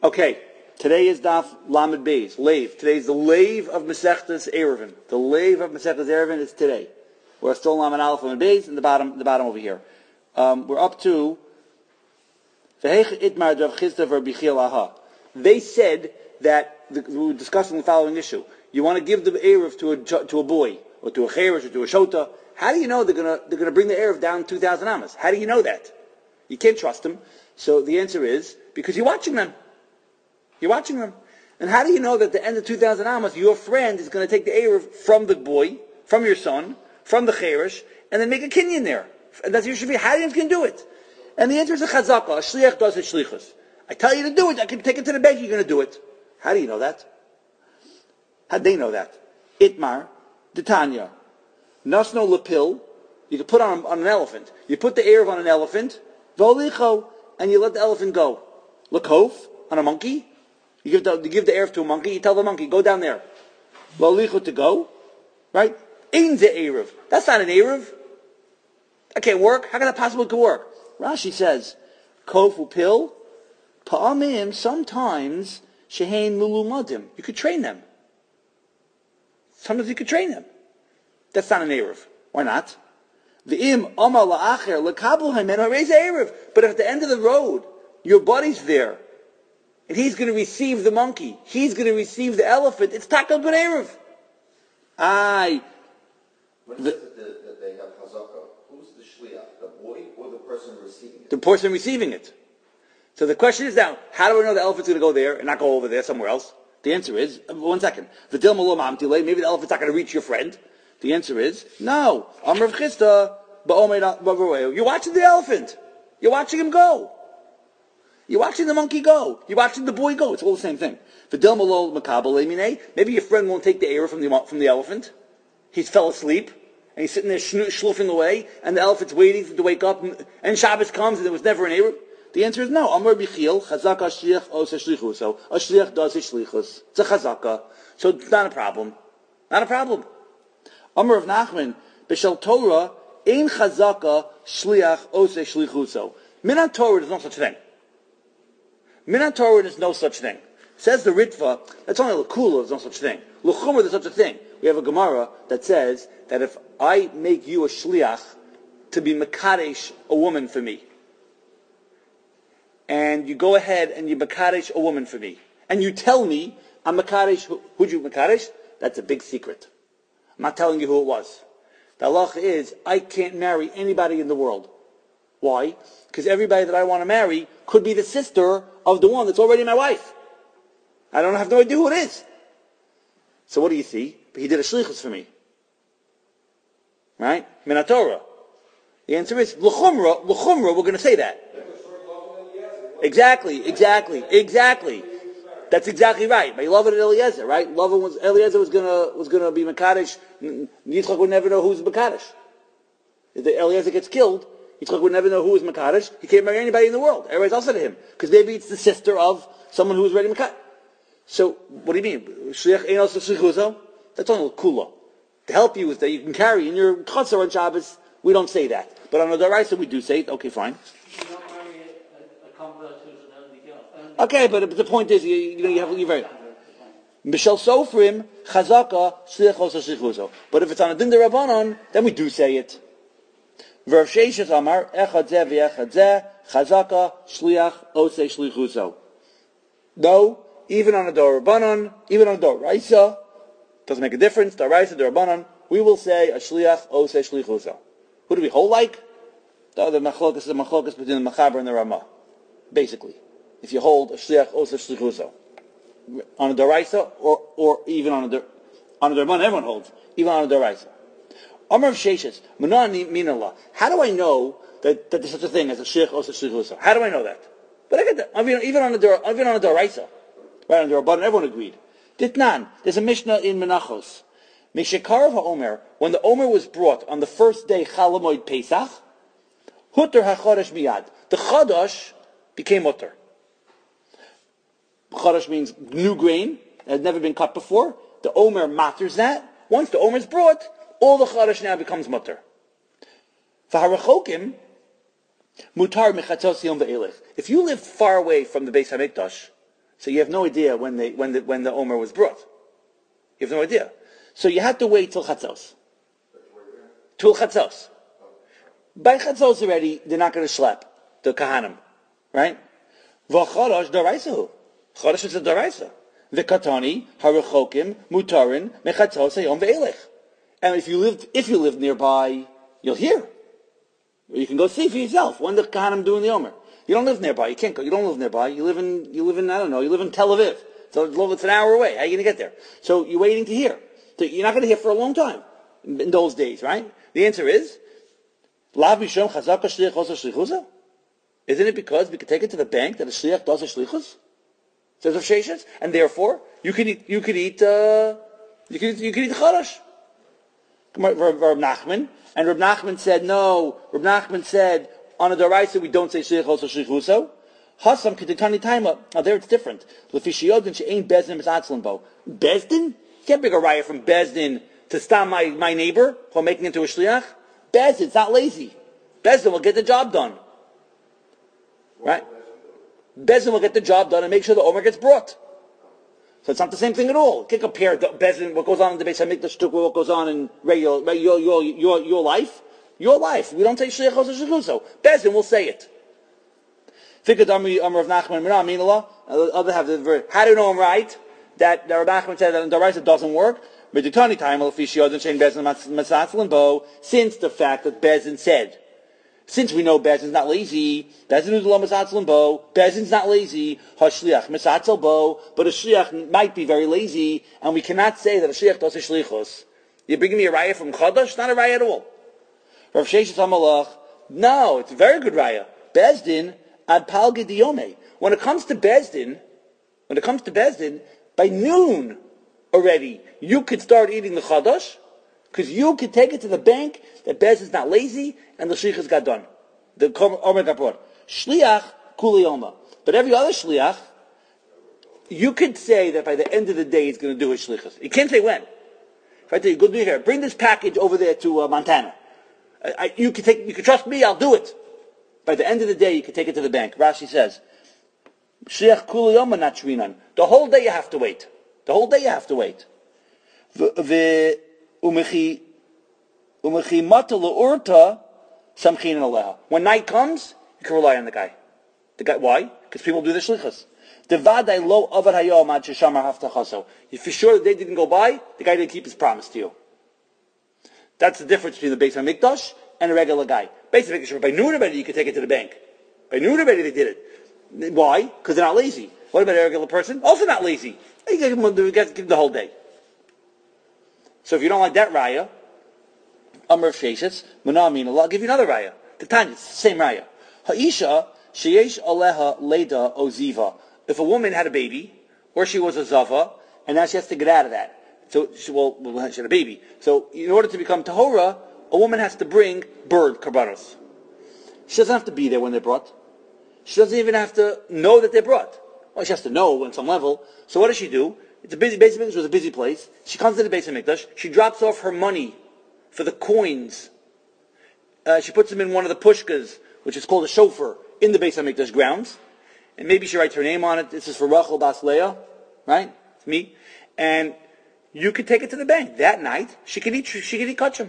Okay, today is Daf Lamed Beis, Leiv. Today is the Leiv of Masechtas Eruvin. The Leiv of Masechtas Eruvin is today. We're still Lamed Aleph Lamed Beis in the bottom over here. We're up to V'heich Itmar Rav Chisda Rabbi Chiel Aha. They said that we were discussing the following issue. You want to give the Eruv to a boy or to a Cheresh or to a Shota. How do you know they're gonna bring the Eruv down 2,000 amas? How do you know that? You can't trust them. So the answer is because you're watching them. You're watching them. And how do you know that at the end of 2,000 amas, your friend is going to take the Eruv from the boy, from your son, from the Cheresh, and then make a kinyan there? And that's usually how are you going to do it? And the answer is a chazaka. A shliach does his shlichus. I tell you to do it. I can take it to the bank. You're going to do it. How do you know that? How do they know that? Itmar, Titania, Nasno Lapil. You can put on an elephant. You put the Eruv on an elephant, Volicho, and you let the elephant go. Lakov, on a monkey. You give the Eruv to a monkey, you tell the monkey, go down there. Volicho to go. Right? Ein ze Eruv. That's not an Eruv. That can't work. How can that possibly work? Rashi says, Kofu pil, pa'amim, sometimes, shehein lulumadim. You could train them. Sometimes you could train them. That's not an Eruv. Why not? V'im amar la'acher lekabel hamen ha'reiz Eruv. But if at the end of the road, your buddy's there, and he's going to receive the monkey, he's going to receive the elephant, it's takal ben Eruv. When is it that they have chazaka? Who's the shliach? The boy or the person receiving it? The person receiving it. So the question is now, how do I know the elephant's going to go there and not go over there somewhere else? The answer is, one second, maybe the elephant's not going to reach your friend. The answer is, no. Amr of Chisda, you're watching the elephant. You're watching him go. You're watching the monkey go. You're watching the boy go. It's all the same thing. Maybe your friend won't take the Eruv from the elephant. He's fell asleep, and he's sitting there schluffing away, and the elephant's waiting to wake up, and Shabbos comes, and there was never an Eruv. The answer is no. Amr Bichil, chazaka shliach ose shlichus. So a shliach does his shlichus. It's a chazaka. So it's not a problem. Not a problem. Amr of Nachman, b'shel Torah, ein chazaka shliach ose shlichuso. Minan Torah, there's no such thing. Minan Torah, there's no such thing. Says the Ritva, that's only l'kula, there's no such thing. L'chumra, there's such a thing. We have a Gemara that says that if I make you a shliach to be mekadesh a woman for me, and you go ahead and you mekadesh a woman for me, and you tell me I'm mekadesh, who'd you mekadesh? That's a big secret. I'm not telling you who it was. The halacha is, I can't marry anybody in the world. Why? Because everybody that I want to marry could be the sister of the one that's already my wife. I don't have no idea who it is. So what do you see? He did a shlichus for me. Right? Min Torah. The answer is, l'chumra, we're going to say that. Exactly. That's exactly right. But Lovin and Eliezer, right? Eliezer was gonna be Mekadesh. Yitzchak would never know who's Mekadesh. If Eliezer gets killed, Yitzchak would never know who is Mekadesh. He can't marry anybody in the world. Everybody's also to him. Because maybe it's the sister of someone who's already Mekadesh. So, what do you mean? Shliach ein also shlichuzo? That's only kula. To help you is that you can carry in your chutzner on Shabbos. We don't say that. But on the Daraisa we do say it. Okay, fine. Okay, but the point is, you're very... Mishal Sofrim, Chazaka, Shlichos Shichuzo. But if it's on a Din Rabbanon, then we do say it. Verv Sheishes Amar, Echad Zeh v'Echad Zeh, Chazaka, Shliach, Ose Shlichuzo. No, even on a Dor Rabbanon, even on a Dor Raisa, doesn't make a difference, Dor Raisa, Dor Rabbanon, we will say a Shliach, Ose Shlichuzo. Who do we hold like? The Machlokas is the Machlokas between the Machaber and the Ramah. Basically. If you hold a shliach osef shlichuso on a daraisa or even on a darman, everyone holds even on a daraisa. Amar of Sheishes, Manani Minallah. How do I know that there's such a thing as a shliach osef shlichuso? How do I know that? But I get that. Even on a daraisa, right? On a darban, everyone agreed. Ditnan. There's a Mishnah in Menachos. Mishekarav HaOmer, when the Omer was brought on the first day Chalamoid Pesach, Hutter HaChodesh Miyad. The Chodesh became mutter. Chodesh means new grain. It had never been cut before. The Omer matters that. Once the Omer is brought, all the Chodesh now becomes mutter. V'harachokim, mutar mechatzos yom ve'elech. If you live far away from the Beis HaMikdash, So you have no idea when the Omer was brought. You have no idea. So you have to wait till Chatzos. Till Chatzos. By Chatzos already, they're not going to schlep the Kahanim. Right? V'chodosh daraisahu. Chodosh is a daraisa. V'katani harechokim mutarin mechatzos hayom ve'elech. And if you lived nearby, you'll hear. You can go see for yourself when the Kahanim doing the Omer. You don't live nearby. You can't go. You don't live nearby. You live in I don't know. You live in Tel Aviv. So it's an hour away. How are you going to get there? So you're waiting to hear. So you're not going to hear for a long time in those days, right? The answer is, Lav mishom chazaka shliach osa shlichusa? Isn't it because we could take it to the bank that a shliach does a shlichus? Says Rav Sheshes, and therefore you could eat charash. Rab Nachman, and Rab Nachman said no. Rab Nachman said on a daraisa we don't say shliach osa shlichusa. Hasam kedikani taima. Now there it's different. Lefishiyodin she'ain bezdin misatzlan bo. Bezdin? You can't bring a raya from Bezdin to stop my neighbor from making it into a shliach. Bezdin, it's not lazy. Bezdin will get the job done. Right? Bezdin will get the job done and make sure the Omer gets brought. So it's not the same thing at all. You can't compare Bezdin, what goes on in the Beis HaMikdash to what goes on in regular, your life. Your life. We don't say shliach osa shlichuso. Bezdin will say it. Fikad Amri of Nachman Mina Aminallah. Other have the verse. How do you know I'm right? That Rav Nachman said that in the Daraisa it doesn't work. But the Tani time since the fact that Bezin said, since we know Bezin's not lazy, Bezin's not lazy, Hashliach Misatzel Bo, but a Shliach might be very lazy, and we cannot say that a Shliach does a Shlichus. You're bringing me a raya from Chodosh? Not a raya at all. Rav Sheshes HaMalach, no, it's a very good raya. Bezdin ad palge diyome. When it comes to Bezdin, by noon already, you could start eating the Chodosh, because you could take it to the bank that Bezdin's not lazy, and the Shlichus got done. The Omer got brought. Shliach kuli Oma. But every other Shliach, you could say that by the end of the day he's going to do his Shlichus. You can't say when. If I tell you, go do here, bring this package over there to Montana. You can trust me, I'll do it. By the end of the day, you can take it to the bank. Rashi says, Shliach kuli Oma not shrinan. The whole day you have to wait. When night comes, you can rely on the guy. Why? Because people do the shlichus. If you're sure the day didn't go by, the guy didn't keep his promise to you. That's the difference between the Beis HaMikdash and a regular guy. Beis HaMikdash, by noon already, you can take it to the bank. By noon already, they did it. Why? Because they're not lazy. What about a regular person? Also not lazy. You give him the whole day. So if you don't like that raya, Amr of Sheshes, Munamin Allah, I'll give you another raya. The Tanya, it's the same raya. Ha'isha, sheyesh aleha leda oziva. If a woman had a baby, or she was a zava, and now she has to get out of that. So, she had a baby. So, in order to become tahora, a woman has to bring bird karbanos. She doesn't have to be there when they're brought. She doesn't even have to know that they're brought. Well, she has to know on some level. So what does she do? It's a busy, Beis HaMikdash was a busy place. She comes to the Beis HaMikdash. She drops off her money for the coins. She puts them in one of the pushkas, which is called a shofar, in the Beis HaMikdash grounds. And maybe she writes her name on it. This is for Rachel Bas Leah, right? It's me. And you could take it to the bank. That night, she could eat kachim.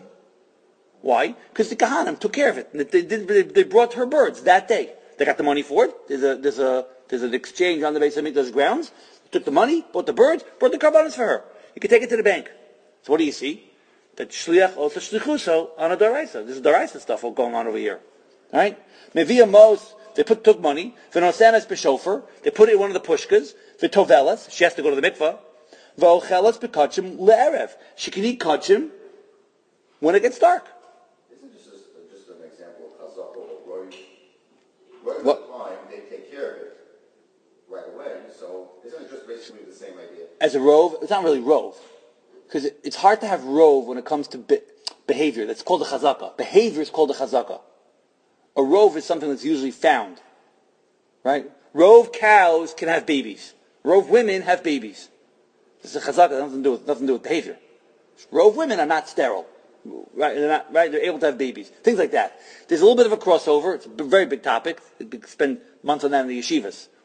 Why? Because the Kahanim took care of it. They brought her birds that day. They got the money for it. There's an exchange on the Beis HaMikdash grounds. They took the money, bought the birds, brought the karbanos for her. You can take it to the bank. So what do you see? That shliach also shlichuso on a daraisa. This is daraisa stuff going on over here. Right? Mevia Mos, they took money. V'nosanas b'shofar, they put it in one of the pushkas. V'tovelas, she has to go to the mikvah. V'ochelas b'kachim le'erev. She can eat kachim when it gets dark. Isn't this just an example of chazaka or roish? Regular time, they take care of it right away. So isn't it just basically the same idea? As a rove, it's not really rove. Because it's hard to have rove when it comes to behavior. That's called a chazaka. Behavior is called a chazaka. A rove is something that's usually found. Right? Rove cows can have babies. Rove women have babies. This is a chazaka. It has nothing to do with behavior. Rove women are not sterile. Right? They're able to have babies. Things like that. There's a little bit of a crossover. It's a very big topic. We could spend months on that in the yeshivas.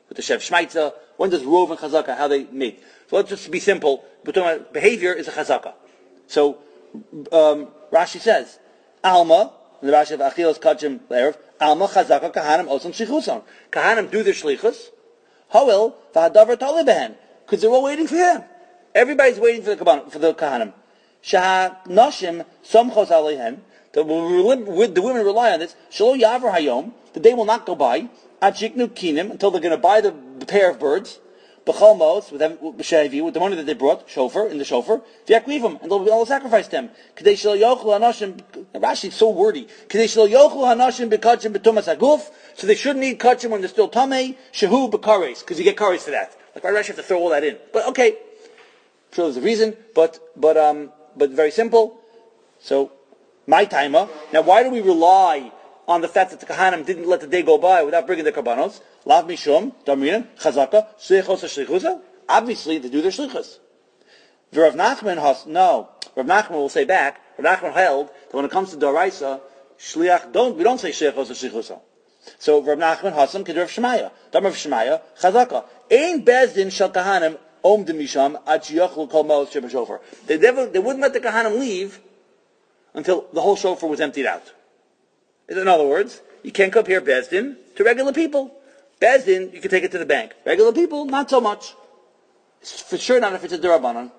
with the Shev Shmaitza? When does Rov and Chazaka, how they mate? So let's just be simple. We're talking about behavior is a Chazaka. So Rashi says, Alma, the Rashi of Achilos Kachim Le'erev, Alma Chazaka Kahanim Osam Shlichuson. Kahanim do their Shlichus. Hoel V'hadavar Tali Behen. Because they're all waiting for him. Everybody's waiting for the Kahanim. Shaha Nashim Somchos Aleihem. The women rely on this. Shelo Yavar Hayom. The day will not go by. Ad Shiknu Kinim, until they're going to buy the pair of birds. B'chol Mos, with the money that they brought, shofar, in the shofar. V'yaklivim, and they'll sacrifice them. K'dei shelo yochlu hanashim. Rashi is so wordy. K'dei shelo yochlu hanashim b'kachim b'tumas aguf. So they shouldn't eat kachim when they're still tamei. Shehu b'kares, because you get kares for that. Like Rashi have to throw all that in. But okay, I'm sure there's a reason. But very simple. So my timer. Now, why do we rely on the fact that the Kahanim didn't let the day go by without bringing the Karbanos? Lav Mishum, Damrinan, Chazaka, Shlichos HaShlichusa. Obviously, they do their Shlichus. Rav Nachman Rav Nachman will say back, Rav Nachman held that when it comes to Daraisa, we don't say Shlichos HaShlichusa. So Rav Nachman Hasam Kid Rav Shemaya. Dam Rav Shemaya, Chazaka. Ein Bezdin Shal Kahanim Om Demisham Ad Shiyachlu Kol Ma'os Sheba Shofar. They wouldn't let the Kahanim leave until the whole shofar was emptied out. In other words, you can't compare Bezdin to regular people. Bezdin, you can take it to the bank. Regular people, not so much. It's for sure not if it's a Durabanan.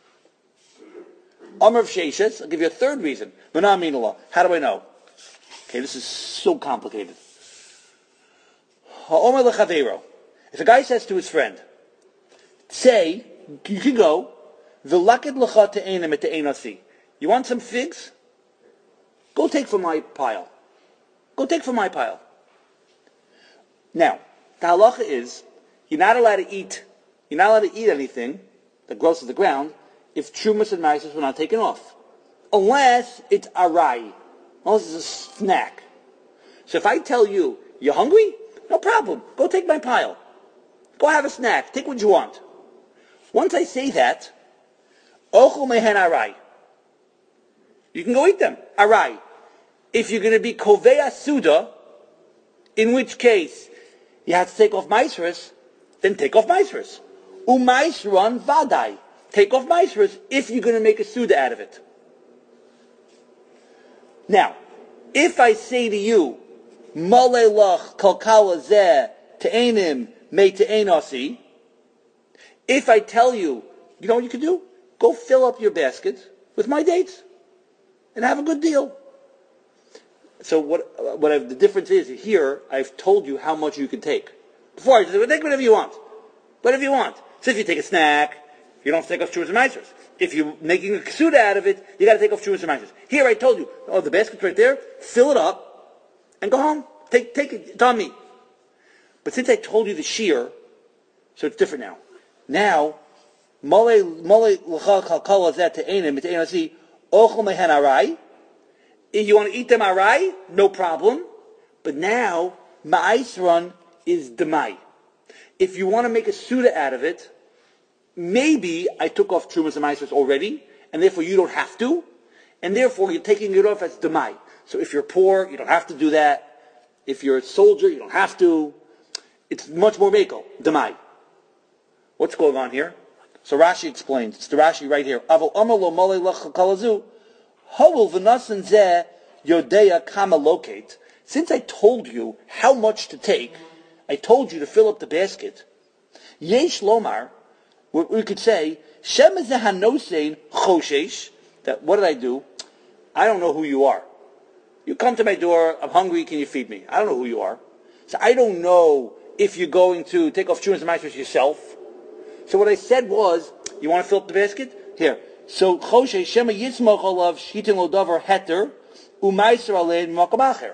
Amr of Sheshes, I'll give you a third reason. B'na Aminullah. How do I know? Okay, this is so complicated. Ha'omer l'chaveiro. If a guy says to his friend, say, you can go, v'lakid l'cha te'enim et te'enasi. You want some figs? Go take from my pile. Go take from my pile. Now, the halacha is, you're not allowed to eat anything that grows to the ground if trumas and ma'asos were not taken off. Unless it's arai. Unless it's a snack. So if I tell you, you're hungry? No problem. Go take my pile. Go have a snack. Take what you want. Once I say that, ochel mehen arai. You can go eat them. Arai. If you're going to be kovei suda, in which case you have to take off maisrus, then take off maisrus. Umaisran vadai. Take off maisrus if you're going to make a suda out of it. Now, if I say to you, malelach kalkala zeh te'enim me te'enasi, if I tell you, you know what you can do? Go fill up your basket with my dates and have a good deal. So the difference is here, I've told you how much you can take. Before I just say, take whatever you want. Whatever you want. So if you take a snack, you don't have to take off Trumas and Maasros. If you're making a ksuda out of it, you got to take off Trumas and Maasros. Here I told you, the basket's right there, fill it up, and go home. Take it, it's on me. But since I told you the shear, so it's different now. Now, if you want to eat them arai, no problem. But now, ma'aisran is demai. If you want to make a suda out of it, maybe I took off trumas and ma'aisras already, and therefore you don't have to, and therefore you're taking it off as demai. So if you're poor, you don't have to do that. If you're a soldier, you don't have to. It's much more mekel, demai. What's going on here? So Rashi explains. It's the Rashi right here. Aval amar lo malei lach kalazu. Howel v'nasan zeh yodeya kama locate. Since I told you how much to take, I told you to fill up the basket. Yesh lomar, we could say, Shem zeh hanosein choshesh. That what did I do? I don't know who you are. You come to my door. I'm hungry. Can you feed me? I don't know who you are. So I don't know if you're going to take off trumas and ma'asos yourself. So what I said was, you want to fill up the basket? Here. So Choshe Shema Yitzmoch Olav Shitin Lodavar Heter Umaiser Alein Makabacher.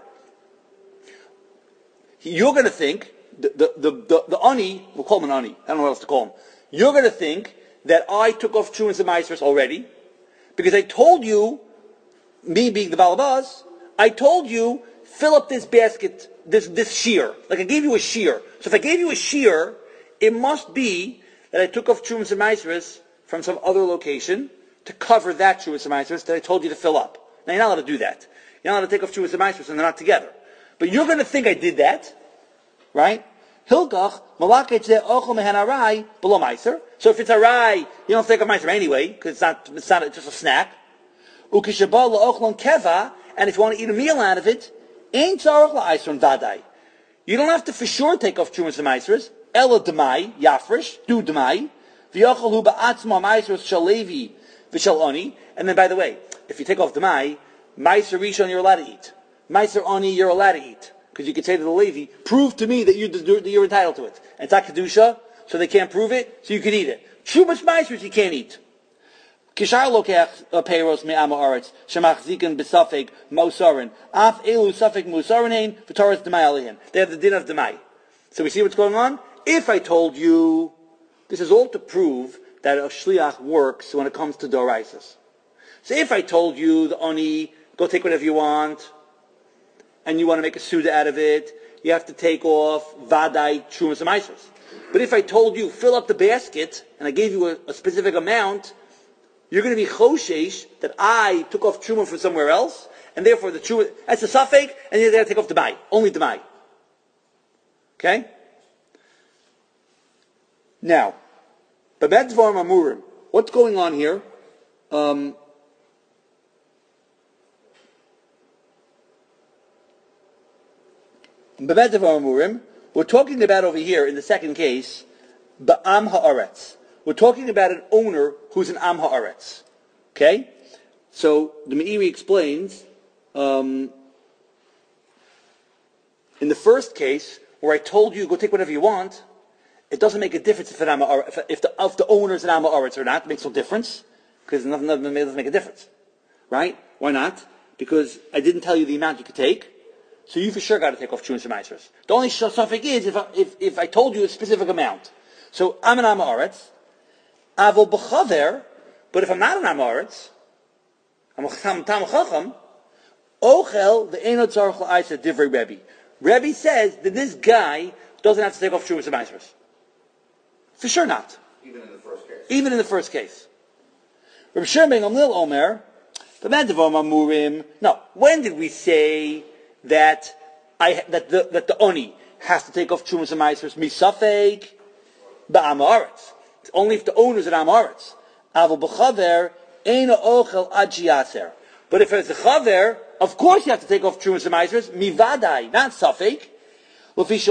You're going to think the ani, we'll call him an ani. I don't know what else to call him. You're going to think that I took off trumas and ma'asos already because I told you, me being the balabaz, I told you fill up this basket, this shear. Like I gave you a shear. So if I gave you a shear, it must be that I took off trumas and ma'asos from some other location to cover that trumas and ma'asos that I told you to fill up. Now you're not allowed to do that. You're not allowed to take off trumas and ma'asos and they're not together. But you're going to think I did that, right? Hilkach, malakech ze ochel mehen arai, below meiser. So if it's arai, you don't take a meiser anyway, because it's not just a snack. Ukishabal la'ochlon keva, and if you want to eat a meal out of it, ain't tzarech la'aisron vadai. You don't have to for sure take off trumas and meisers. Ela demai, yafresh, do demai. V'yochel hu ba'atzma meisers shalevi v'shal oni. And then, by the way, if you take off demai, meiser rishon you're allowed to eat. Meiser oni you're allowed to eat. Because you could say to the Levi, prove to me that you're entitled to it. And it's not kedusha, so they can't prove it, so you can eat it. Trumas meisers you can't eat. Kishar lokech peiros me'ama aretz shemachzikin b'safek mosarin af elu safek mosarin hein v'taras demai alihin. They have the din of demai. So we see what's going on. If I told you, this is all to prove that a shliach works when it comes to doraisis. So if I told you the oni, go take whatever you want, and you want to make a suda out of it, you have to take off vadai trumas and meisers. But if I told you fill up the basket and I gave you a specific amount, you're going to be choshesh that I took off truma from somewhere else, and therefore the truma, that's a suffix, and you're going to take off demai, only demai. Okay? Now, babed dvarim amurim. What's going on here? Babed dvarim amurim. We're talking about over here in the second case, ba'am ha'aretz. We're talking about an owner who's an am ha'aretz. Okay? So, the Meiri explains, in the first case, where I told you, go take whatever you want, it doesn't make a difference if the owner's an am ha'aretz or not. It makes no difference, because nothing doesn't make a difference. Right? Why not? Because I didn't tell you the amount you could take, so you for sure got to take off trumas and meisers. The only suffix is if I told you a specific amount. So, I'm an am ha'aretz, Avol b'chaver, but if I'm not an amoritz, I'm a tam chacham, ochel the eno tzarich la'aisa divrei Rebbe. Rebbe says that this guy doesn't have to take off trumas and meisers. For sure not. Even in the first case. Even in the first case. Reb Shimon ben Gamliel Omer, no, when did we say that the oni has to take off trumas and meisers? Misafek ba'amoritz. It's only if the owner's an amaretz. Avol b'chaver eina ochel ad shiyaser. But if it's a chaver, of course you have to take off trumas and meisers. Mivadai, not safek. Because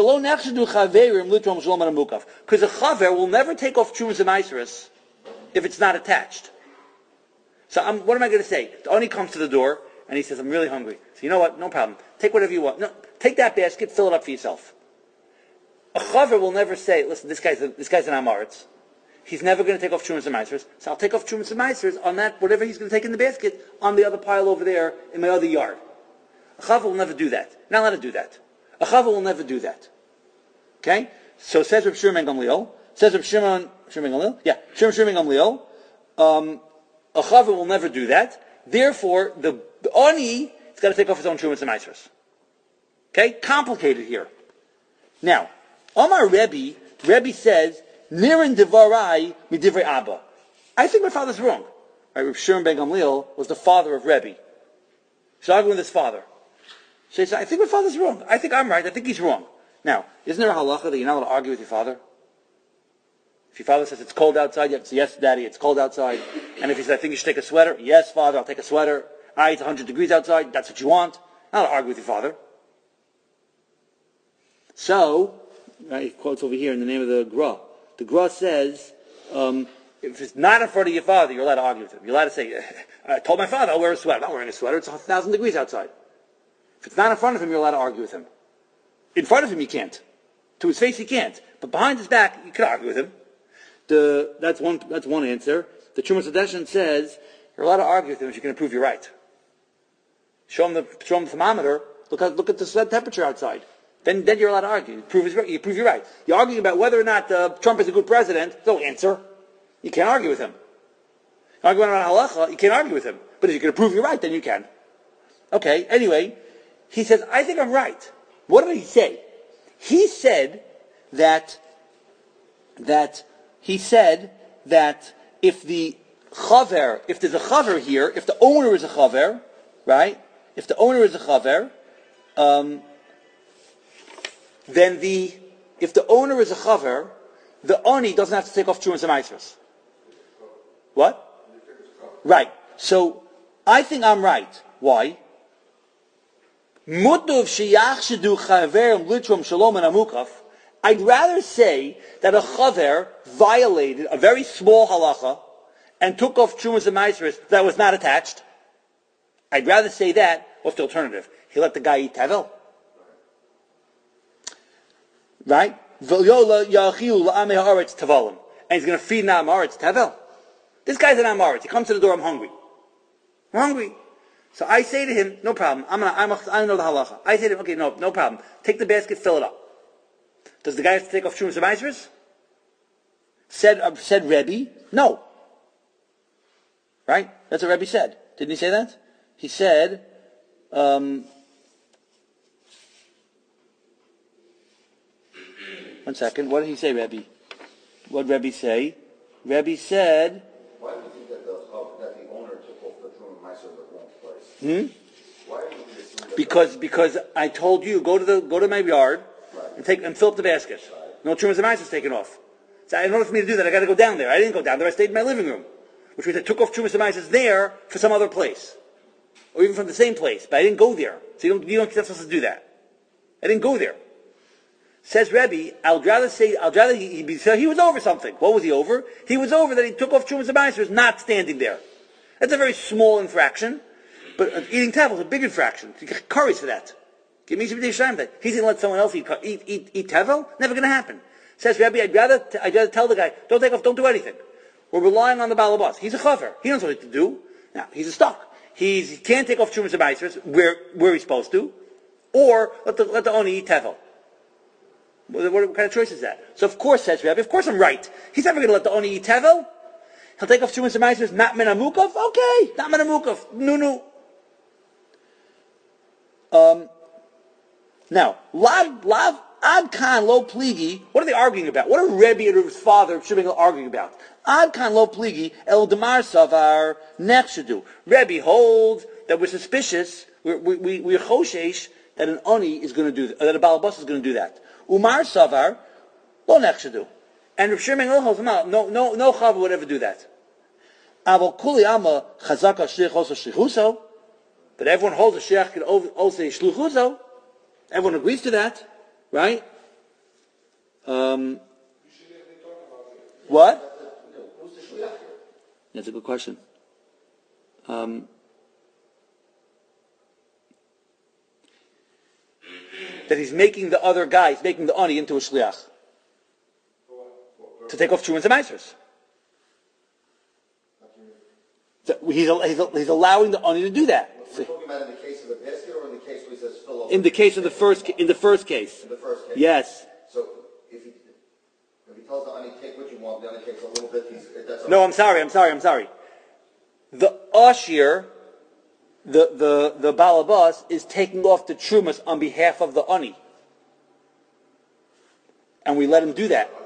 a chaver will never take off trumas and meisers if it's not attached. So what am I going to say? The oni comes to the door and he says, "I'm really hungry." So you know what? No problem. Take whatever you want. No, take that basket, fill it up for yourself. A chaver will never say, "Listen, this guy's an amaretz. He's never going to take off trumas and meisers, so I'll take off trumas and meisers on that, whatever he's going to take in the basket, on the other pile over there in my other yard." A chaver will never do that. You're not allowed to do that. A chaver will never do that. Okay? So says Reb Shimon ben Gamliel. Says Reb Shimon ben Gamliel? Yeah. Shimon ben Gamliel. A chaver will never do that. Therefore, the oni has got to take off his own trumas and meisers. Okay? Complicated here. Now, Omar Rebbe says, Nirin Devarai Midivrei Abba. I think my father's wrong. Right? Reb Shimon ben Gamliel was the father of Rebbe. He's arguing with his father. So he said, I think my father's wrong. I think I'm right. I think he's wrong. Now, isn't there a halacha that you're not allowed to argue with your father? If your father says it's cold outside, you have to say, yes, Daddy, it's cold outside. And if he says, I think you should take a sweater, yes, Father, I'll take a sweater. It's 100 degrees outside, that's what you want. Not allowed to argue with your father. So, he quotes over here in the name of the Gra. The Gra says, if it's not in front of your father, you're allowed to argue with him. You're allowed to say, I told my father I'll wear a sweater. I'm not wearing a sweater. It's 1,000 degrees outside. If it's not in front of him, you're allowed to argue with him. In front of him, you can't. To his face, you can't. But behind his back, you can argue with him. That's one answer. The Trumas Hadeshin says, you're allowed to argue with him if you can prove you're right. Show him the thermometer. Look at the temperature outside. Then you're allowed to argue. You prove you're right. You're arguing about whether or not Trump is a good president. No answer. You can't argue with him. You're arguing about halacha. You can't argue with him. But if you're going to prove you're right, then you can. Okay. Anyway, he says, I think I'm right. What did he say? He said that if there's a chaver here, if the owner is a chaver, right? If the owner is a chaver, then if if the owner is a chaver, the oni doesn't have to take off Trumas and Maasros. What? Right. So, I think I'm right. Why? I'd rather say that a chaver violated a very small halacha and took off Trumas and Maasros that was not attached. I'd rather say that. What's the alternative? He let the guy eat tevel. Right? And he's going to feed an Amaretz tevel. This guy's an Amaretz. He comes to the door, I'm hungry. I'm hungry. So I say to him, no problem. I know the halacha. I say to him, okay, no problem. Take the basket, fill it up. Does the guy have to take off Trumas and Maasros? Said Rebbe, no. Right? That's what Rebbe said. Didn't he say that? He said, one second. What did he say, Rebbe? What did Rebbe say? Rebbe said, why do you think that the owner took off the Trumas and Maasros in the wrong place? Why do you assume that? Because I told you go to my yard and fill up the basket. Right. No Trumas and Maasros taken off. So in order for me to do that, I got to go down there. I didn't go down there. I stayed in my living room, which means I took off Trumas and Maasros there for some other place, or even from the same place. But I didn't go there. So you don't supposed to do that. I didn't go there. Says Rebbe, I'd rather he was over something. What was he over? He was over that he took off Trumas and Maasros not standing there. That's a very small infraction, but eating tevel is a big infraction. You get curries for that. Give me some that. He's going to let someone else eat tevel? Never going to happen. Says Rebbe, I'd rather tell the guy, don't take off, don't do anything. We're relying on the balabas. He's a chaver. He knows what to do. Now, he's a stock. He can't take off Trumas and Maasros where he's supposed to, or let the oni eat tevel. What kind of choice is that? So of course, says Rebbe, of course I'm right. He's never going to let the oni eat tevel. He'll take off Trumas and Maasros, not min hamukaf. Okay, not min hamukaf. No. Now, lav ad kan lo pligi. What are they arguing about? What are Rebbe and his father arguing about? Ad kan lo pligi el demar savar nechshadu. Rebbe holds that we're suspicious. We're choshesh that an oni is going to do that a balabas is going to do that. Umar savar lo nechshadu. And Rav Shimon holds him out. No chaver would ever do that. Aval kuli ama chazaka shlich also shlichuso. But everyone holds a sheikh can also say shluchuzo. Everyone agrees to that, right? What? That's a good question. That he's making the other guy, he's making the ani into a shliach to take off Trumas and Maasros. He's allowing the ani to do that. We're talking about in the case of the basket, or in the case where he says fill up? In the case of the first case. In the first case. Yes. So if he tells the ani take what you want, the ani takes a little bit. That's no, I'm sorry. The ashir, the balabas is taking off the trumas on behalf of the ani, and we let him do that.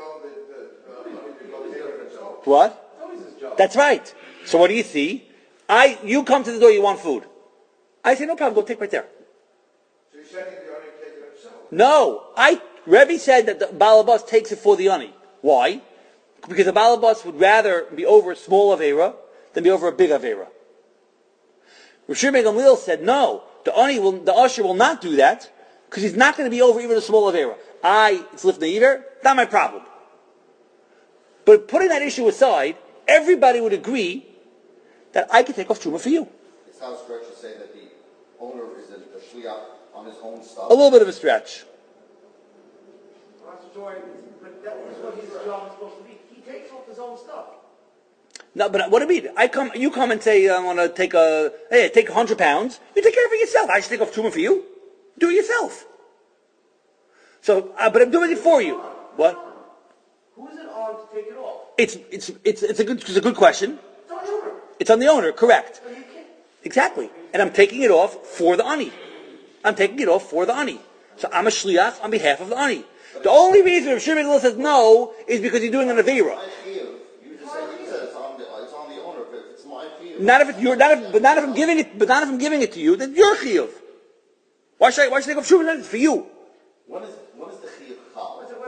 What? That's right. So what do you see? You come to the door, you want food. I say, no problem, go take right there. So you're saying the ani takes it himself? No. Rebbe said that the balabas takes it for the ani. Why? Because the balabas would rather be over a small avera than be over a big avera. Rav Shimon Gamliel said, no, the usher will not do that, because he's not going to be over even a small avera. It's lifnei iver, not my problem. But putting that issue aside, everybody would agree that I can take off truma for you. It sounds correct to say that the owner is the shliach on his own stuff. A little bit of a stretch. But that is what his job is supposed to be. He takes off his own stuff. No, but what do you mean? You come and say, I want to take take 100 pounds. You take care of it yourself. I should take off truma for you. Do it yourself. So, but I'm doing it for you. What? Who is it on to take it off? It's a good question. It's on the owner. It's on the owner, correct. So you can't. Exactly. And I'm taking it off for the ani. I'm taking it off for the ani. So I'm a shliach on behalf of the ani. The only reason Rav Shimon Gamliel says no is because he's doing an avera. You just said it's on the owner. If it's my field. Not if I'm giving it to you, then you're chiyuv. Why should I take off Shimon? It's for you. When is the chiyuv chal?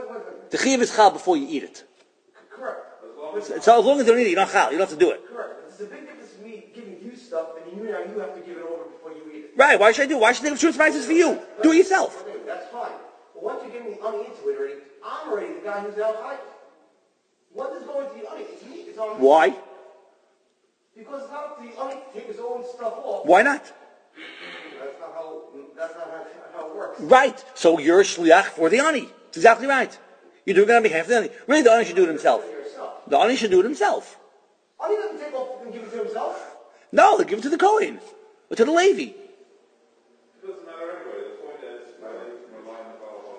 The chiyuv is chal before you eat it. Correct. So as long as you don't eat it, you're not chal. You don't have to do it. Correct. There's a big difference between me giving you stuff and you have to give it over before you eat it. Right. Why should I do it? Why should I take up shul spices for you? Do it yourself. Okay, that's fine. But once you get me honey into it already, I'm already the guy who's outside. What is going to the honey? It's me. It's on me. Why? Because it's not up to the honey to take his own stuff off. Why not? That's not how it works. Right. So you're a shliach for the ani. It's exactly right. You're doing it on behalf of the ani. Really, the ani should do it himself. The ani should do it himself. Ani doesn't take off and give it to himself. No, they give it to the Kohen. Or to the Levi. It doesn't matter anyway. The point is, I think relying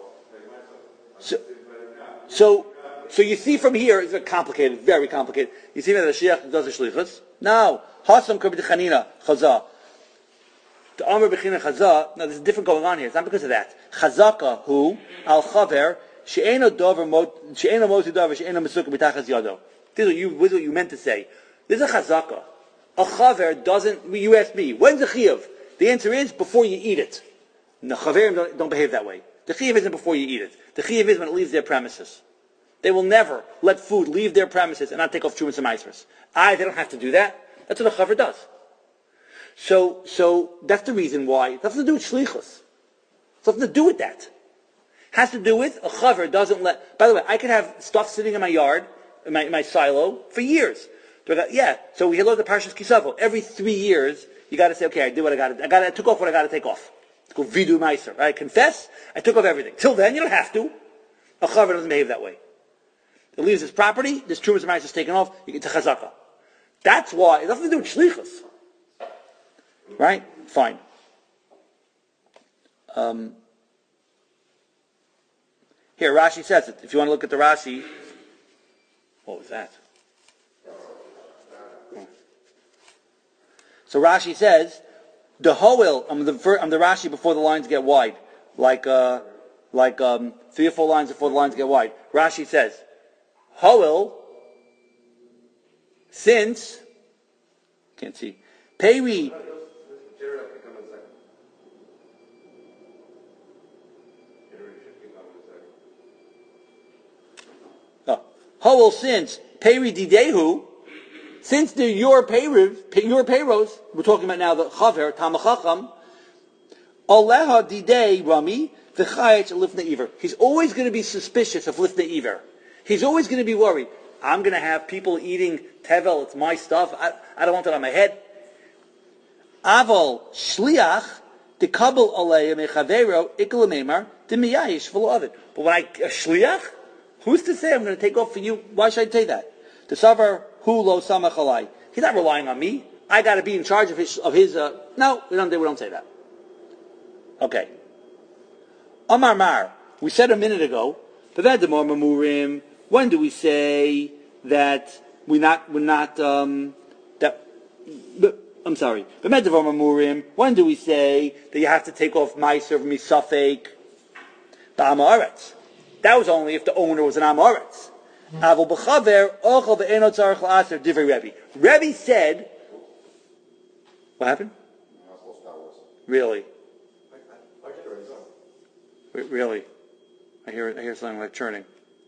on So you see from here, it's complicated, very complicated. You see that the Shiach does the shlichus. No. Hasam kabit chanina chazah. The Amr b'china chazah. Now there's a different going on here. It's not because of that. Chazaka who al chaver she'eno moti dover she'eno mesukah b'tachas yado. This is what you meant to say. This is a chazaka. A chaver doesn't. You asked me, when's the chiyuv? The answer is before you eat it. No, chaverim don't behave that way. The chiyuv isn't before you eat it. The chiyuv is when it leaves their premises. They will never let food leave their premises and not take off trumas and maasros. They don't have to do that. That's what a chaver does. So that's the reason why. It has nothing to do with shlichus. It's nothing to do with that. It has to do with a chaver doesn't let. By the way, I could have stuff sitting in my yard, in my silo, for years. So we learned the Parshas Kisavo. Every 3 years, you got to say, okay, I did what I got to. I took off what I got to take off. It's called vidu meiser. I confess. I took off everything. Till then, you don't have to. A chaver doesn't behave that way. It leaves his property. This trumas and meiser is taken off. You get to chazaka. That's why it has nothing to do with shlichus. Right? Fine. Here, Rashi says it. If you want to look at the Rashi, what was that? So Rashi says, the hoel, I'm the Rashi before the lines get wide, like 3 or 4 lines before the lines get wide. Rashi says, hoel, since, can't see, peri, hoel, since peri didehu, since they're your payros, we're talking about now the chaver, tamachacham, aleha didei rami, v'chayet lifnei iver. He's always going to be suspicious of lifnei iver. He's always going to be worried. I'm going to have people eating tevel, it's my stuff, I don't want that on my head. Aval shliach, dekabel aleya mechavero, ikal meimar, demiyayish v'lo avid. But when a shliach, who's to say I'm going to take off for you? Why should I say that? The savar hu lo samachalai. He's not relying on me. I got to be in charge of his. No, we don't say that. Okay. Amar Mar. We said a minute ago. B'vedemor mamurim. When do we say that I'm sorry. B'vedemor mamurim. When do we say that you have to take off meiser misafek? Ba'amaretz. That was only if the owner was an amaretz. Rebbe said, what happened? Really? Really? I hear something like churning.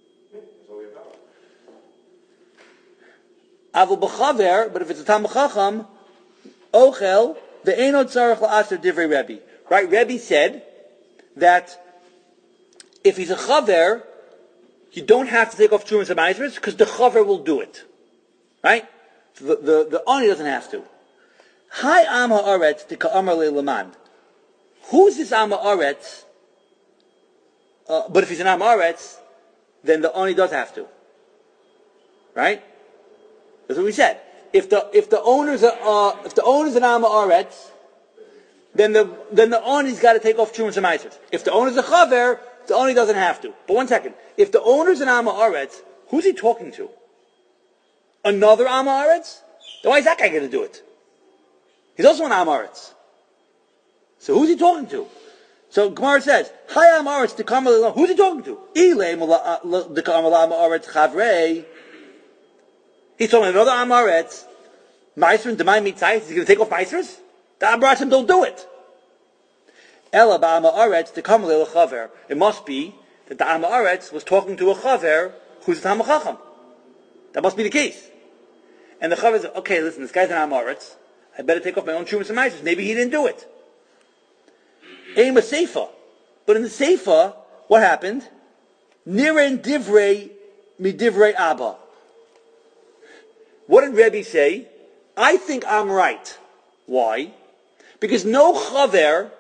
But if it's a Talmid Chacham, ochel ve'eno tzarich la'aser divrei Rebbe. Right? Rebbe said that if he's a chaver, you don't have to take off trumas and maasros because the chaver will do it, right? So the ani doesn't have to. Hi am haaretz de ka'amar le'laman. Who's this am haaretz? But if he's an am haaretz, then the ani does have to, right? That's what we said. If the owner's an am haaretz, then the ani's got to take off trumas and maasros. If the owner's a chaver, the ani doesn't have to. But one second. If the owner's an Amma Aretz, who's he talking to? Another Amma Aretz? Then why is that guy going to do it? He's also an Amma Aretz. So who's he talking to? So Gemara says, Hi Amma Aretz, the Karmel. Who's he talking to? The Karmel Amma Aretz Chavrei. He's talking to another Amma Aretz. Maasros, Demai Mitzayis. Is he going to take off Maasros? The Amma Aretz don't do it. Ela ba'ama aretz to come chaver. It must be that the Am Haaretz was talking to a Chaver who's a Talmid Chacham. That must be the case. And the Chaver said, okay, listen, this guy's an Am Haaretz. I better take off my own Shumas and Maasros. Maybe he didn't do it. Aim a Seifa. But in the Seifa, what happened? Niren divrei midivrei Abba. What did Rebbe say? I think I'm right. Why? Because no chaver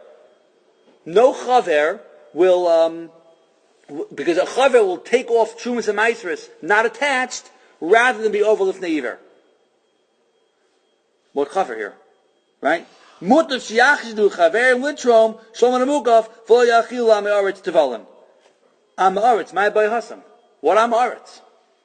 will, because a chaver will take off Trumas and Maasros not attached, rather than be over Lifnei Iver. What chaver here? Right? Mutav shiachdu chaver litrom shloman amukaf v'lo yachil am haaretz tevalim. Am haaretz, my boy Hassan. What am haaretz?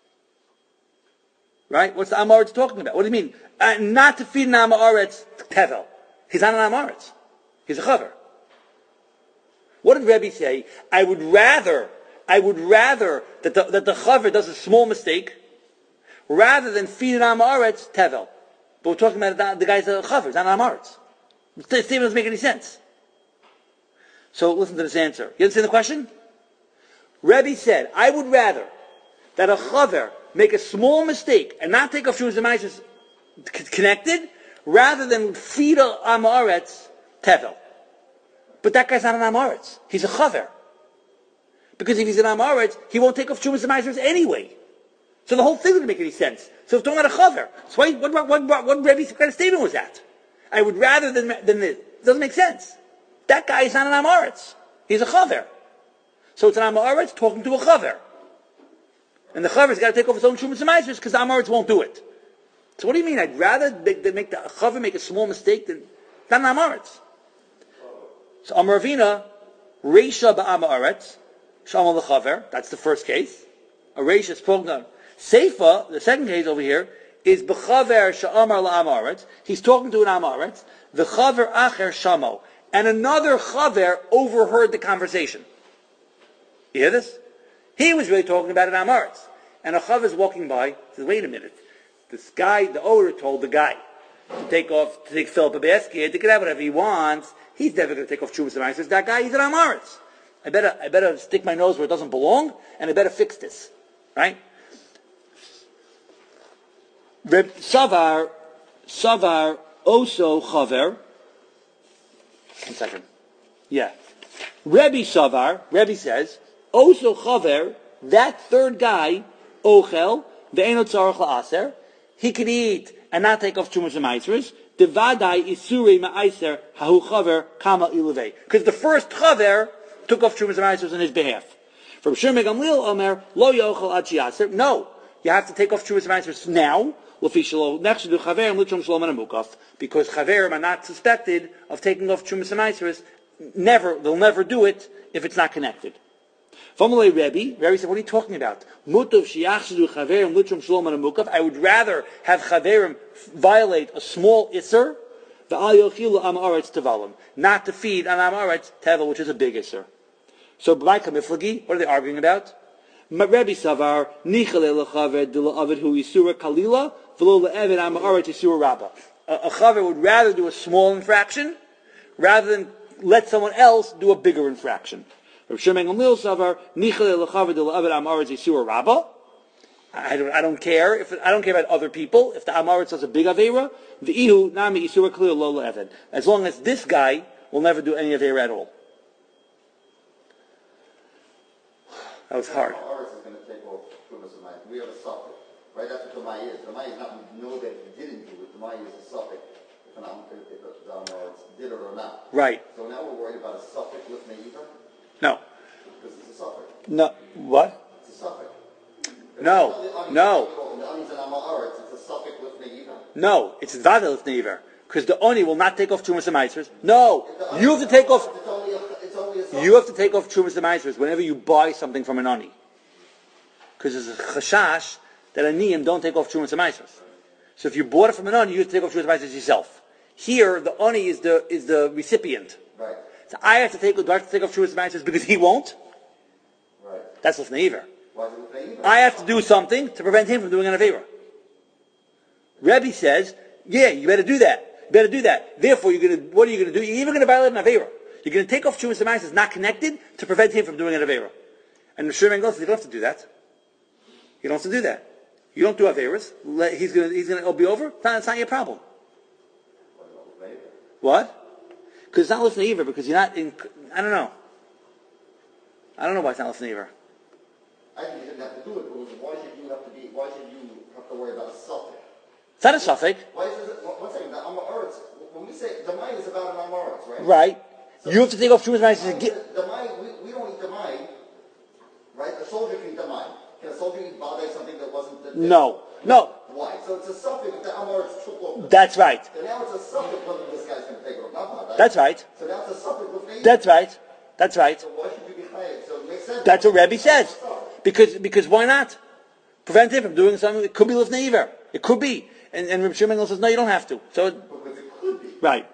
Right? What's the Am Haaretz talking about? What do you mean? Not to feed an Am Haaretz tevel. He's not an Am Haaretz. He's a chaver. What did Rebbe say? I would rather that the chaver does a small mistake rather than feed an Am Haaretz tevel. But we're talking about the guy's a chaver, he's not an Am Haaretz. The statement doesn't make any sense. So listen to this answer. You understand the question? Rebbe said, I would rather that a chaver make a small mistake and not take off Shumas and Maasros connected, rather than feed a Am Haaretz tevel. But that guy's not an Am Haaretz. He's a chaver. Because if he's an Am Haaretz, he won't take off Shumas and Maasros anyway. So the whole thing doesn't make any sense. So it's talking about a chaver. So what Rebbe's kind of statement was that? I would rather than this. It doesn't make sense. That guy is not an Am Haaretz. He's a chaver. So it's an Am Haaretz talking to a chaver. And the chaver's got to take off his own Shumas and Maasros because the Am Haaretz won't do it. So what do you mean? I'd rather make the chaver make a small mistake than not an Am Haaretz. So Amar Ravina, Reisha ba'Am Haaretz, Shamal l'chaver. That's the first case. A Reisha is spoken on. Seifa, the second case over here, is b'chaver sha'amar la'Am Haaretz. He's talking to an Am Haaretz. The chaver acher shamo, and another chaver overheard the conversation. You hear this? He was really talking about an Am Haaretz. And a chaver is walking by, says, wait a minute. This guy, the owner told the guy to fill up a basket, to get out whatever he wants. He's never going to take off Shumas and Maasros. That guy, he's an Am Haaretz. I better stick my nose where it doesn't belong, and I better fix this. Right? Reb Savar, also chaver. 1 second. Yeah. Rebbe says, also chaver, that third guy, ochel, ve'eno tzarech la'aser, he can eat and not take off Shumas and Maasros. Devadai isurei ma'aser hahu chaver kama iluvei. Because the first chaver took off Shumas and Maasros on his behalf. From Shimon Gamliel Omer, lo yochel ad shiaser. No, you have to take off Shumas and Maasros now. Because chaverim are not suspected of taking off Shumas and Maasros. They'll never do it if it's not connected. Rebbe said, what are you talking about? I would rather have chaverim violate a small isser, not to feed an Am Haaretz tevel, which is a big isser. So, what are they arguing about? Rebbe Savar, a chaver would rather do a small infraction rather than let someone else do a bigger infraction. I don't care about other people. If the Am Haaretz does a big avera, as long as this guy will never do any avera at all. That was hard. Am Haaretz is going to take off Shumas and Maasros. We have a suffix. Right? That's what the Mai is. The Mai is not know that he didn't do it. The Mai is a suffix. If the Am Haaretz did it or not. Right. So now we're worried about a suffix with Me'iva? No. Because it's a suffix. No. What? It's a suffix. No. The Oni's an Am Haaretz. It's a suffix with Me'iva? No. It's Vadel with Neiver. Because the Oni will not take off Shumas and Maasros. No. You have to take off. You have to take off Trumas and Maasros whenever you buy something from an Ani. Because there's a chashash that Aniyim don't take off Trumas and Maasros. So if you bought it from an Ani, you have to take off Trumas and Maasros yourself. Here, the Ani is the recipient. Right. So do I have to take off Trumas and Maasros because he won't? Right. That's Lifnei Iver. Why is it Lifnei Iver? I have to do something to prevent him from doing an Avera. Rebbe says, yeah, you better do that. Therefore, what are you going to do? You're even going to violate an Avera. You're going to take off Trumas and Maasros not connected to prevent him from doing an Avera. And the Shimon goes, you don't have to do that. You don't have to do that. You don't do Averis. It'll be over. It's not your problem. What? Because it's not Lifnei Iver, because you're not in, I don't know why it's not Lifnei Iver. I think you didn't have to do it, because why should you have to worry about a suffix? It's not a suffix. Why is it, one second, the Amoritz, when we say, the mind is about an Amoritz, right? Right. So you have to take off Shumas Ma'anis to get... The mind, we don't eat the mind, right? A soldier can eat the mind. Can a soldier eat Bade, something that wasn't... No. Why? So it's a suffix that the Amoritz took off. That's right. And now it's a suffix whether this guy's going to take it off, not Bade. That's right. So now it's a suffix with me. That's right. So why should you be chayav? So it makes sense. That's what Rebbe says. Because why not? Prevent him from doing something. It could be Lifnei Iver. It could be. And Rebbe Shimon says, no, you don't have to. So Because it could be. Right.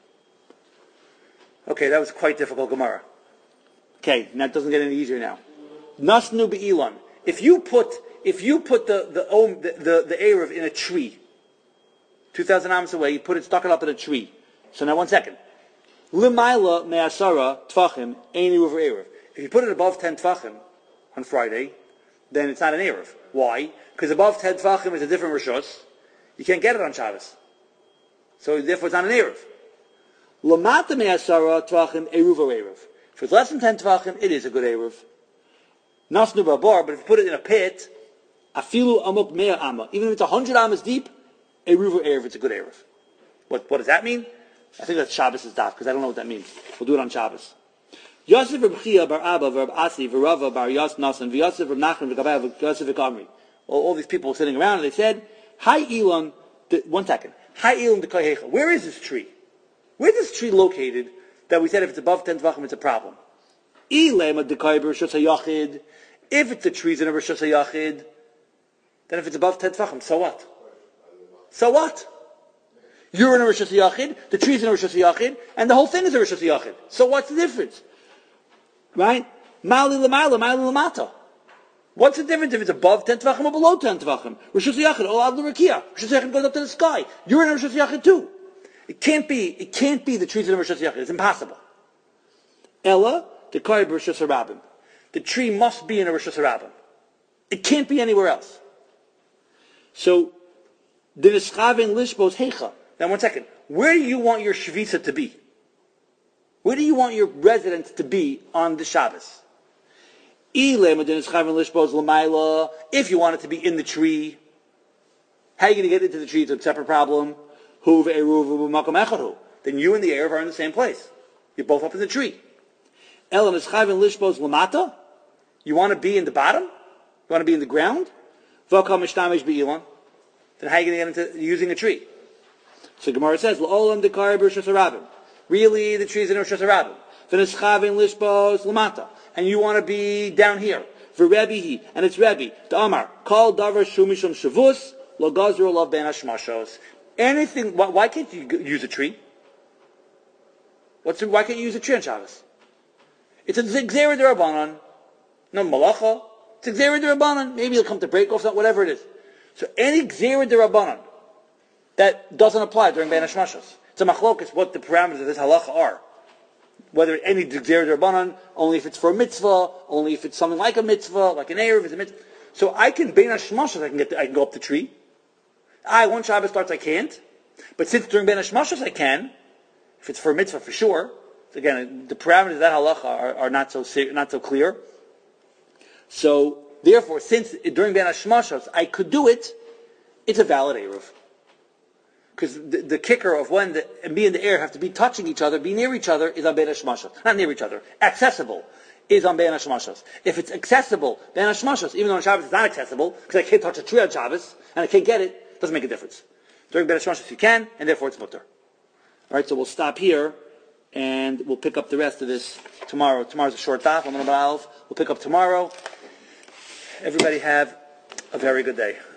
Okay, that was quite difficult Gemara. Okay, and that doesn't get any easier now. Nasnu be'ilan. If you put the Erev in a tree, 2,000 amos away, you stuck it up in a tree. So now 1 second. L'mayla me'asara tvachim ein eruv Erev. If you put it above 10 tvachim on Friday, then it's not an Erev. Why? Because above 10 tvachim is a different rishos. You can't get it on Shabbos. So therefore it's not an Erev. L'mata me'asara tvachim eruv Erev. If it's less than 10 tvachim, it is a good Erev. Nasnu b'abar, but if you put it in a pit, afilu amok mea amma. Even if it's 100 amas deep, eruv Erev, it's a good Erev. What does that mean? I think that's Shabbos' daf, because I don't know what that means. We'll do it on Shabbos. Yosef Reb Chia bar Abba, Reb Asi, Rava bar Yos Nasan, Yosef Reb Nachman, Reb Yosef Kamri. All these people were sitting around, and they said, Hi Elon, 1 second. Hi Elon de Kohecha. Where is this tree? Where's this tree located that we said if it's above 10 tvachim, it's a problem? Ilema de Kohe b'Rishos HaYachid. If it's the trees in a Rishos HaYachid, then if it's above 10 tvachim, so what? So what? You're in a Rishos HaYachid, the tree's in a Rishos HaYachid, and the whole thing is a Rishos HaYachid. So what's the difference? Right? Ma'ali l'mayla, ma'ali l'mata. What's the difference if it's above 10 tvachim or below 10 tvachim? Rishos HaYachid, or ad l'rakia. Rishos HaYachid goes up to the sky. You're in a Rishos HaYachid too. It can't be the trees in a Rishos HaYachid. It's impossible. Ella, the Kohe b'Rishos HaRabim. The tree must be in a Rishos HaRabim. It can't be anywhere else. So, the Nischaven Lishbos Hecha. Now 1 second. Where do you want your Shvisa to be? Where do you want your residence to be on the Shabbos? If you want it to be in the tree, how are you going to get into the tree? It's a separate problem. Then you and the Erev are in the same place. You're both up in the tree. You want to be in the bottom? You want to be in the ground? Then how are you going to get into using a tree? So Gemara says, really, the trees in Rosh Hashanah. And you want to be down here. And it's Rebbe. The Amar. Kal davar shumishum shavus lo gazru lav ben hashmashos. Anything. Why can't you use a tree? Why can't you use a tree on Shabbos? It's a Gzera D'Rabbanan. No malacha. It's a Gzera D'Rabbanan. Maybe you'll come to break off, whatever it is. So any Gzera D'Rabbanan that doesn't apply during Ben Hashmashos. It's a machlokes what the parameters of this halacha are. Whether any Gzera D'Rabbanan, only if it's for a mitzvah, only if it's something like a mitzvah, like an Erev is a mitzvah. So I can Ben Hashmashos, I can go up the tree. Once Shabbos starts, I can't. But since during Ben Hashmashos I can, if it's for a mitzvah for sure. So again, the parameters of that halacha are not so clear. So therefore, since during Ben Hashmashos I could do it, it's a valid Erev. Because the kicker of when me and the air have to be touching each other, be near each other, is on Ben Hashmashos. Not near each other. Accessible is on Ben Hashmashos. If it's accessible, Ben Hashmashos, even though on Shabbos it's not accessible, because I can't touch a tree on Shabbos, and I can't get it, doesn't make a difference. During Ben Hashmashos you can, and therefore it's mutter. Alright, so we'll stop here, and we'll pick up the rest of this tomorrow. Tomorrow's a short daf. We'll pick up tomorrow. Everybody have a very good day.